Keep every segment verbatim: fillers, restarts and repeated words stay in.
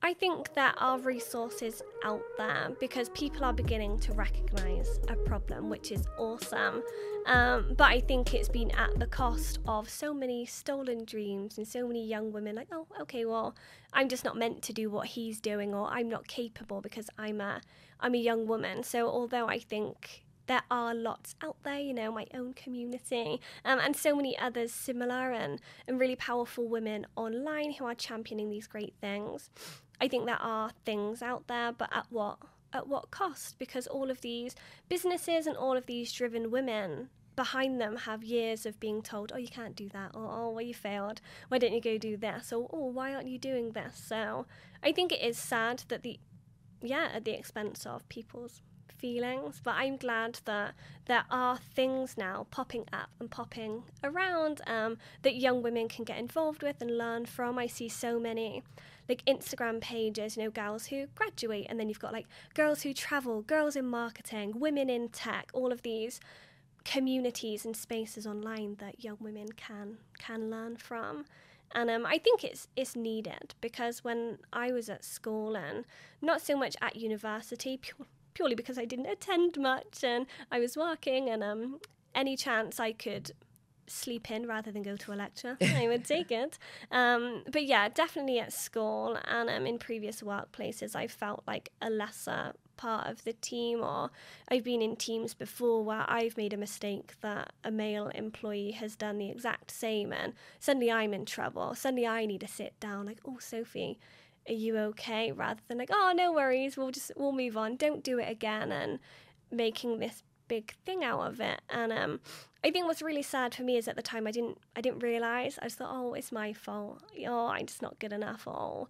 I think there are resources out there because people are beginning to recognise a problem, which is awesome. Um, but I think it's been at the cost of so many stolen dreams and so many young women like, oh, okay, well, I'm just not meant to do what he's doing, or I'm not capable because I'm a, I'm a young woman. So although I think there are lots out there, you know, my own community, um, and so many others similar and, and really powerful women online who are championing these great things. I think there are things out there, but at what at what cost? Because all of these businesses and all of these driven women behind them have years of being told, oh, you can't do that, or oh, well, you failed, why don't you go do this, or oh, why aren't you doing this? So I think it is sad that the, yeah, at the expense of people's feelings, but I'm glad that there are things now popping up and popping around um, that young women can get involved with and learn from. I see so many like Instagram pages, you know, girls who graduate, and then you've got like girls who travel, girls in marketing, women in tech, all of these communities and spaces online that young women can can learn from. And um, I think it's it's needed because when I was at school, and not so much at university, pure, purely because I didn't attend much and I was working, and um, any chance I could sleep in rather than go to a lecture, I would take it. Um, but yeah, definitely at school and um, in previous workplaces, I felt like a lesser part of the team, or I've been in teams before where I've made a mistake that a male employee has done the exact same, and suddenly I'm in trouble. Suddenly I need to sit down like, oh, Sophie, are you okay? Rather than like, oh, no worries, we'll just, we'll move on. Don't do it again. And making this big thing out of it. And um, I think what's really sad for me is at the time I didn't, I didn't realise. I just thought, oh, it's my fault. Oh, I'm just not good enough. Oh,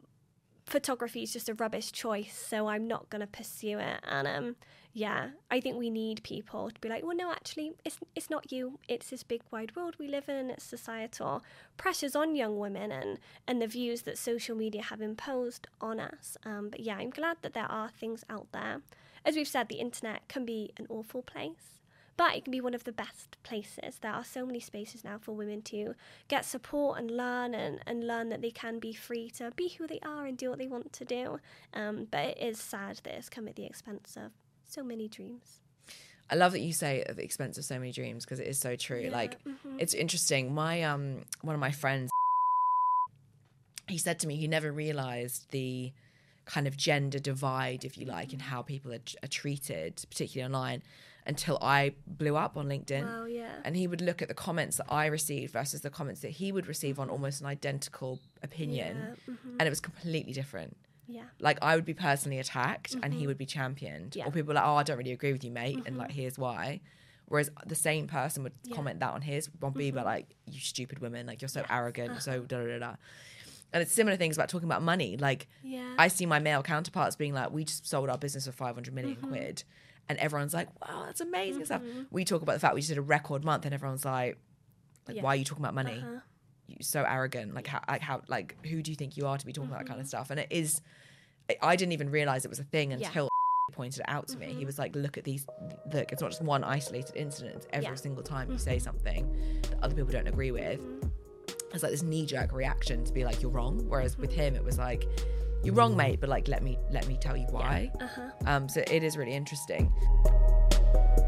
photography is just a rubbish choice, so I'm not going to pursue it. And um, yeah, I think we need people to be like, well, no, actually, it's it's not you. It's this big wide world we live in. It's societal pressures on young women and, and the views that social media have imposed on us. Um, but yeah, I'm glad that there are things out there. As we've said, the internet can be an awful place, but it can be one of the best places. There are so many spaces now for women to get support and learn and, and learn that they can be free to be who they are and do what they want to do. Um, but it is sad that it's come at the expense of so many dreams. I love that you say at the expense of so many dreams, because it is so true. Yeah, like, mm-hmm. It's interesting. My um, one of my friends, he said to me he never realised the kind of gender divide, if you like, in how people are, are treated, particularly online, until I blew up on LinkedIn. Wow, yeah. And he would look at the comments that I received versus the comments that he would receive on almost an identical opinion. Yeah, mm-hmm. And it was completely different. Yeah. Like, I would be personally attacked, mm-hmm. and he would be championed. Yeah. Or people were like, oh, I don't really agree with you, mate. Mm-hmm. And like, here's why. Whereas the same person would yeah. comment that on his, would be mm-hmm. like, you stupid women, like, you're so yes. arrogant, uh-huh. you're so da da da. And it's similar things about talking about money. Like, yeah. I see my male counterparts being like, we just sold our business for five hundred million mm-hmm. quid. And everyone's like, wow, that's amazing mm-hmm. and stuff. We talk about the fact we just did a record month, and everyone's like, like, yeah. why are you talking about money? Uh-huh. You're so arrogant. Like, how, like, how, like, who do you think you are to be talking mm-hmm. about that kind of stuff? And it is, I didn't even realize it was a thing until yeah. pointed it out to me. mm-hmm. He was like, look at these, look, it's not just one isolated incident. It's every yeah. single time mm-hmm. you say something that other people don't agree with. Mm-hmm. It's like this knee-jerk reaction to be like, you're wrong. Whereas mm-hmm. with him, it was like, you're wrong, mate, but like, let me let me tell you why. Yeah. Uh-huh. Um, so it is really interesting.